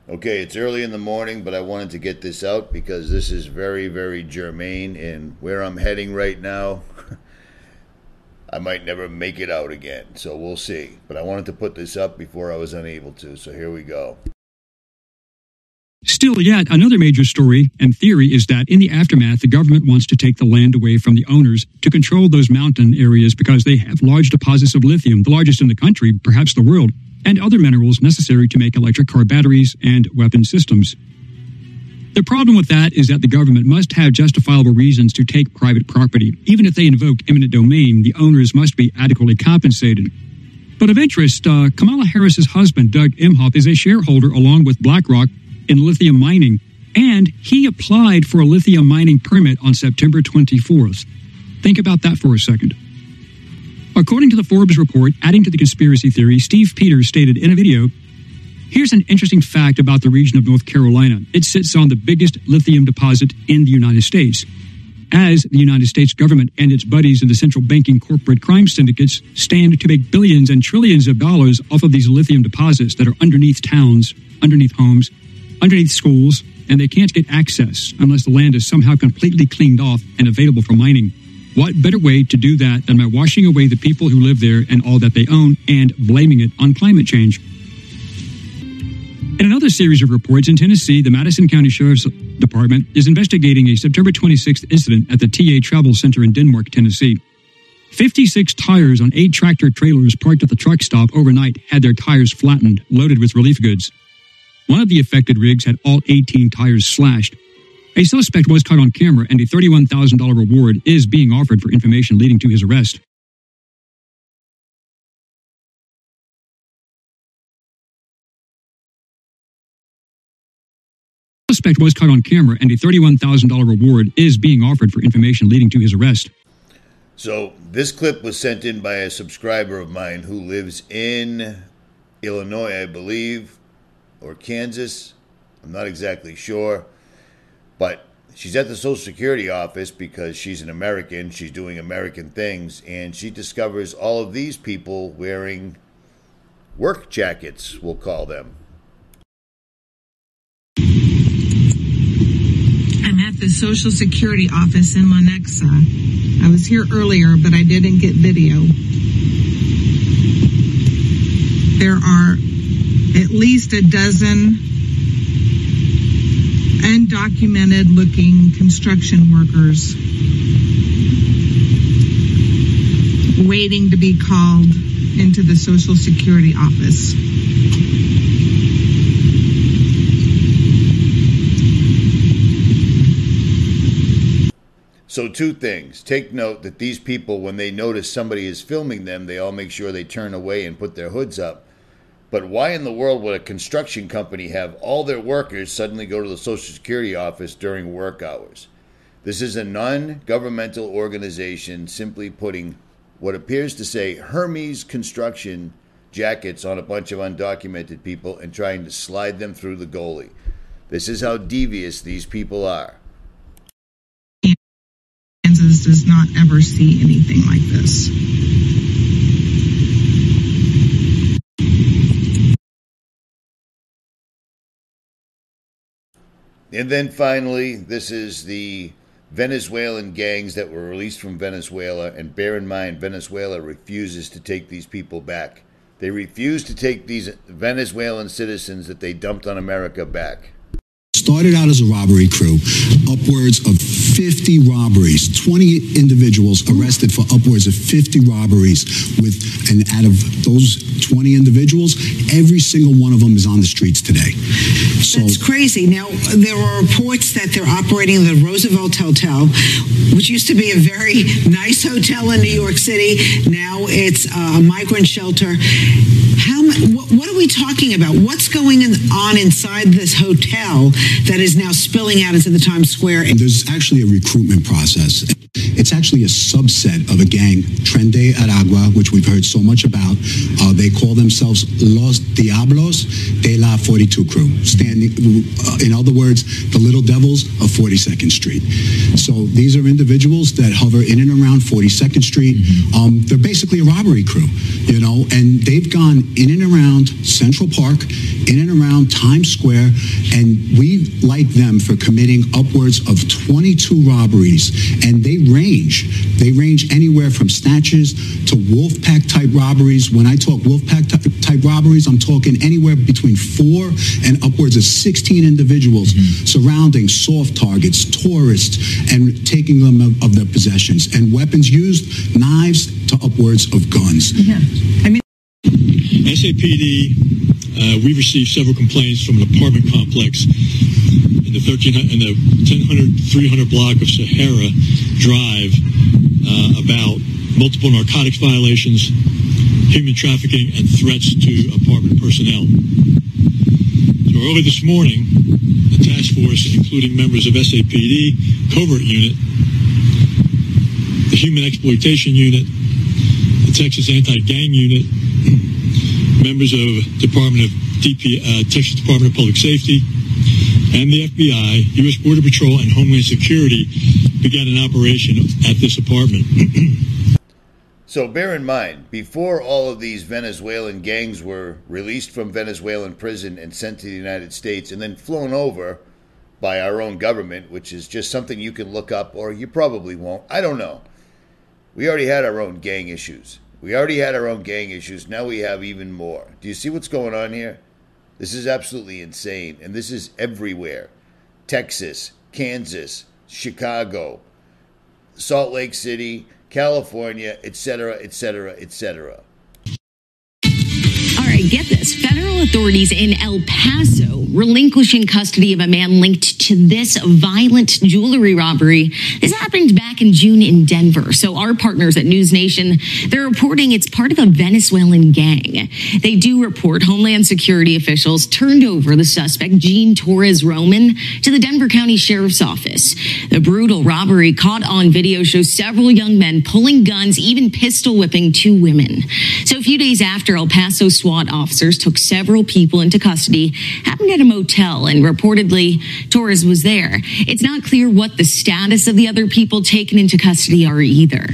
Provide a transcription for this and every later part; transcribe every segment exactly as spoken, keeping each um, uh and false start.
Okay, it's early in the morning, but I wanted to get this out because this is very, very germane. And where I'm heading right now, I might never make it out again. So we'll see. But I wanted to put this up before I was unable to. So here we go. Still, yet another major story and theory is that in the aftermath, the government wants to take the land away from the owners to control those mountain areas because they have large deposits of lithium, the largest in the country, perhaps the world, and other minerals necessary to make electric car batteries and weapon systems. The problem with that is that the government must have justifiable reasons to take private property. Even if they invoke eminent domain, the owners must be adequately compensated. But of interest, uh, Kamala Harris's husband, Doug Emhoff, is a shareholder along with BlackRock in lithium mining, and he applied for a lithium mining permit on September twenty-fourth. Think about that for a second. According to the Forbes report, adding to the conspiracy theory, Steve Peters stated in a video, here's an interesting fact about the region of North Carolina. It sits on the biggest lithium deposit in the United States. As the United States government and its buddies in the central banking corporate crime syndicates stand to make billions and trillions of dollars off of these lithium deposits that are underneath towns, underneath homes, underneath schools, and they can't get access unless the land is somehow completely cleaned off and available for mining. What better way to do that than by washing away the people who live there and all that they own and blaming it on climate change? In another series of reports in Tennessee, the Madison County Sheriff's Department is investigating a September twenty-sixth incident at the T A Travel Center in Denmark, Tennessee. fifty-six tires on eight tractor trailers parked at the truck stop overnight had their tires flattened, loaded with relief goods. One of the affected rigs had all eighteen tires slashed. A suspect was caught on camera, and a thirty-one thousand dollars reward is being offered for information leading to his arrest. The suspect was caught on camera, and a thirty-one thousand dollars reward is being offered for information leading to his arrest. So this clip was sent in by a subscriber of mine who lives in Illinois, I believe, or Kansas. I'm not exactly sure. But she's at the Social Security office because she's an American. She's doing American things. And she discovers all of these people wearing work jackets, we'll call them. I'm at the Social Security office in Lenexa. I was here earlier, but I didn't get video. There are at least a dozen undocumented looking construction workers waiting to be called into the Social Security office. So two things. Take note that these people, when they notice somebody is filming them, they all make sure they turn away and put their hoods up. But why in the world would a construction company have all their workers suddenly go to the Social Security office during work hours? This is a non-governmental organization simply putting what appears to say Hermes construction jackets on a bunch of undocumented people and trying to slide them through the goalie. This is how devious these people are. Kansas does not ever see anything like this. And then finally, this is the Venezuelan gangs that were released from Venezuela. And bear in mind, Venezuela refuses to take these people back. They refuse to take these Venezuelan citizens that they dumped on America back. Started out as a robbery crew, upwards of fifty robberies, twenty individuals arrested for upwards of fifty robberies, with, and out of those twenty individuals, every single one of them is on the streets today. So that's crazy. Now, there are reports that they're operating the Roosevelt Hotel, which used to be a very nice hotel in New York City. Now it's a migrant shelter. How? What are we talking about? What's going on inside this hotel that is now spilling out into the Times Square? There's actually a recruitment process. It's actually a subset of a gang, Tren de Aragua, which we've heard so much about. Uh, they call themselves Los Diablos de la forty-two Crew, standing, uh, in other words, the little devils of forty-second Street. So these are individuals that hover in and around forty-second Street. Um, they're basically a robbery crew, you know, and they've gone in and around Central Park, in and around Times Square, and we like them for committing upwards of twenty-two robberies, and they range. They range anywhere from snatches to wolf pack type robberies. When I talk wolf pack type robberies, I'm talking anywhere between four and upwards of sixteen individuals mm-hmm. surrounding soft targets, tourists, and taking them of, of their possessions. And weapons used, knives to upwards of guns. Yeah. I mean, S A P D, uh, we received several complaints from an apartment complex in the thirteen in the ten hundred, three hundred block of Sahara Drive uh, about multiple narcotics violations, human trafficking, and threats to apartment personnel. So early this morning, the task force, including members of S A P D, Covert Unit, the Human Exploitation Unit, the Texas Anti-Gang Unit, members of Department of D P, uh, Texas Department of Public Safety, and the F B I, U S Border Patrol, and Homeland Security began an operation at this apartment. So bear in mind, before all of these Venezuelan gangs were released from Venezuelan prison and sent to the United States and then flown over by our own government, which is just something you can look up, or you probably won't. I don't know. We already had our own gang issues. We already had our own gang issues. Now we have even more. Do you see what's going on here? This is absolutely insane. And this is everywhere. Texas, Kansas, Chicago, Salt Lake City, California, et cetera, et cetera, et cetera. All right, get this. Federal authorities in El Paso relinquishing custody of a man linked to this violent jewelry robbery. This happened back in June in Denver. So our partners at News Nation, they're reporting it's part of a Venezuelan gang. They do report Homeland Security officials turned over the suspect, Gene Torres Roman, to the Denver County Sheriff's Office. The brutal robbery caught on video shows several young men pulling guns, even pistol whipping two women. So a few days after El Paso SWAT officers took several people into custody, happened at a motel, and reportedly Torres was there. It's not clear what the status of the other people taken into custody are either.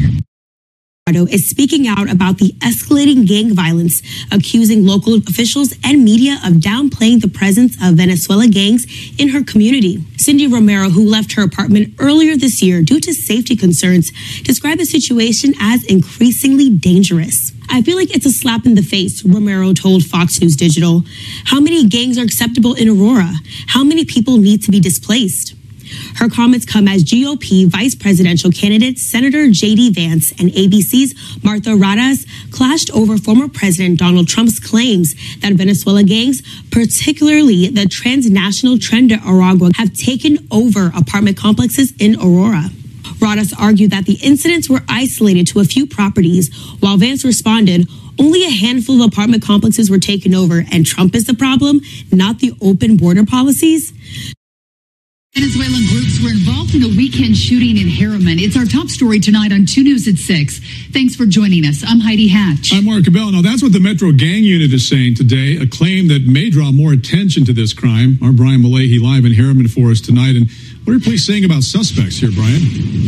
Is speaking out about the escalating gang violence, accusing local officials and media of downplaying the presence of Venezuela gangs in her community. Cindy Romero, who left her apartment earlier this year due to safety concerns, described the situation as increasingly dangerous. I feel like it's a slap in the face, Romero told Fox News Digital. How many gangs are acceptable in Aurora? How many people need to be displaced? Her comments come as G O P vice presidential candidate Senator J D Vance and A B C's Martha Radas clashed over former President Donald Trump's claims that Venezuela gangs, particularly the transnational Tren de Aragua, have taken over apartment complexes in Aurora. Radas argued that the incidents were isolated to a few properties, while Vance responded, only a handful of apartment complexes were taken over, and Trump is the problem, not the open border policies. Venezuelan groups were involved in a weekend shooting in Harriman. It's our top story tonight on two News at six. Thanks for joining us. I'm Heidi Hatch. I'm Mark Cabell. Now, that's what the Metro Gang Unit is saying today, a claim that may draw more attention to this crime. Our Brian Malahy live in Harriman for us tonight. And what are you police saying about suspects here, Brian?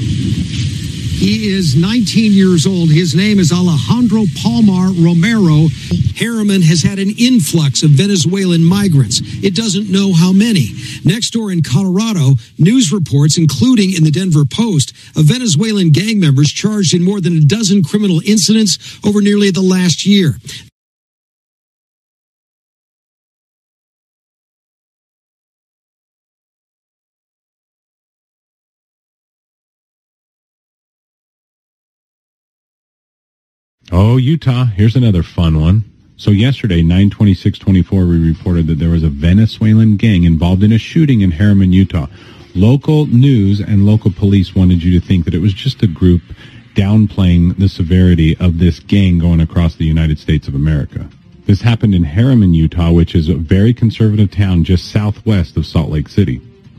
He is nineteen years old. His name is Alejandro Palmar Romero. Harriman has had an influx of Venezuelan migrants. It doesn't know how many. Next door in Colorado, news reports, including in the Denver Post, of Venezuelan gang members charged in more than a dozen criminal incidents over nearly the last year. Oh, Utah, here's another fun one. So yesterday, nine twenty-six twenty-four, we reported that there was a Venezuelan gang involved in a shooting in Harriman, Utah. Local news and local police wanted you to think that it was just a group downplaying the severity of this gang going across the United States of America. This happened in Harriman, Utah, which is a very conservative town just southwest of Salt Lake City.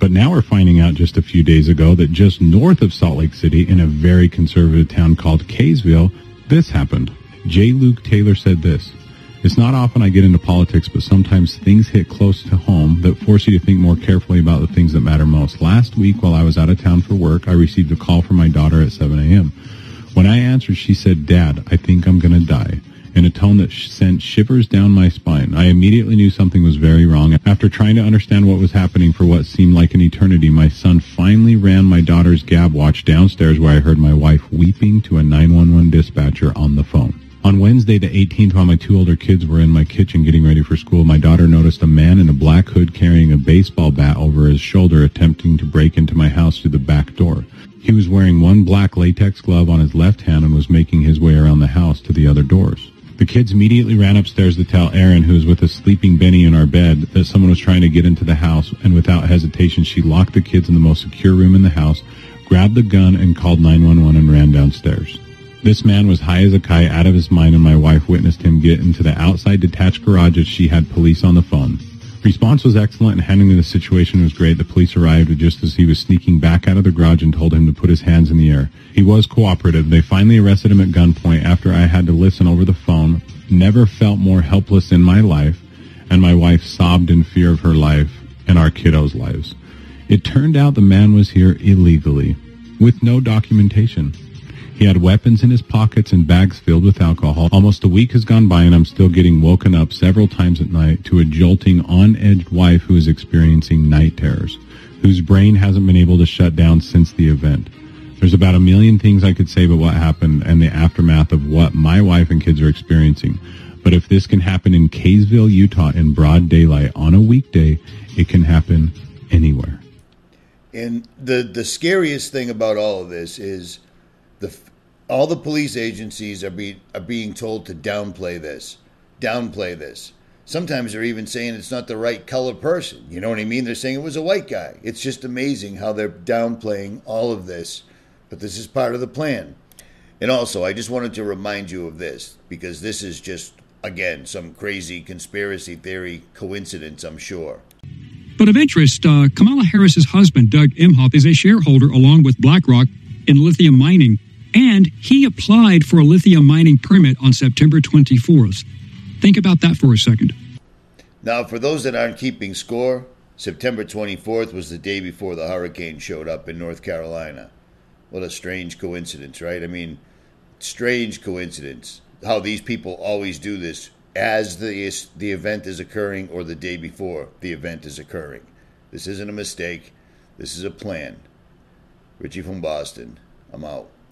But now we're finding out just a few days ago that just north of Salt Lake City, in a very conservative town called Kaysville, this happened. J. Luke Taylor said this: "It's not often I get into politics, but sometimes things hit close to home that force you to think more carefully about the things that matter most. Last week, while I was out of town for work, I received a call from my daughter at seven a.m. When I answered, she said, 'Dad, I think I'm going to die,' in a tone that sent shivers down my spine. I immediately knew something was very wrong. After trying to understand what was happening for what seemed like an eternity, my son finally ran my daughter's Gab watch downstairs, where I heard my wife weeping to a nine one one dispatcher on the phone. On Wednesday the eighteenth, while my two older kids were in my kitchen getting ready for school, my daughter noticed a man in a black hood carrying a baseball bat over his shoulder attempting to break into my house through the back door. He was wearing one black latex glove on his left hand and was making his way around the house to the other doors. The kids immediately ran upstairs to tell Erin, who was with a sleeping Benny in our bed, that someone was trying to get into the house, and without hesitation she locked the kids in the most secure room in the house, grabbed the gun, and called nine one one and ran downstairs. This man was high as a kite, out of his mind, and my wife witnessed him get into the outside detached garage as she had police on the phone. Response was excellent, and handling the situation was great. The police arrived just as he was sneaking back out of the garage and told him to put his hands in the air. He was cooperative. They finally arrested him at gunpoint after I had to listen over the phone. Never felt more helpless in my life, and my wife sobbed in fear of her life and our kiddos' lives. It turned out the man was here illegally, with no documentation. He had weapons in his pockets and bags filled with alcohol. Almost a week has gone by, and I'm still getting woken up several times at night to a jolting, on-edged wife who is experiencing night terrors, whose brain hasn't been able to shut down since the event. There's about a million things I could say about what happened and the aftermath of what my wife and kids are experiencing. But if this can happen in Kaysville, Utah in broad daylight on a weekday, it can happen anywhere. And the, the scariest thing about all of this is the all the police agencies are, be, are being told to downplay this, downplay this. Sometimes they're even saying it's not the right color person. You know what I mean? They're saying it was a white guy. It's just amazing how they're downplaying all of this. But this is part of the plan. And also, I just wanted to remind you of this, because this is just, again, some crazy conspiracy theory coincidence, I'm sure. But of interest, uh, Kamala Harris's husband, Doug Emhoff, is a shareholder along with BlackRock in lithium mining, and he applied for a lithium mining permit on September twenty-fourth. Think about that for a second. Now, for those that aren't keeping score, September twenty-fourth was the day before the hurricane showed up in North Carolina. What a strange coincidence, right? I mean, strange coincidence. How these people always do this as the the event is occurring or the day before the event is occurring. This isn't a mistake. This is a plan. Richie from Boston. I'm out.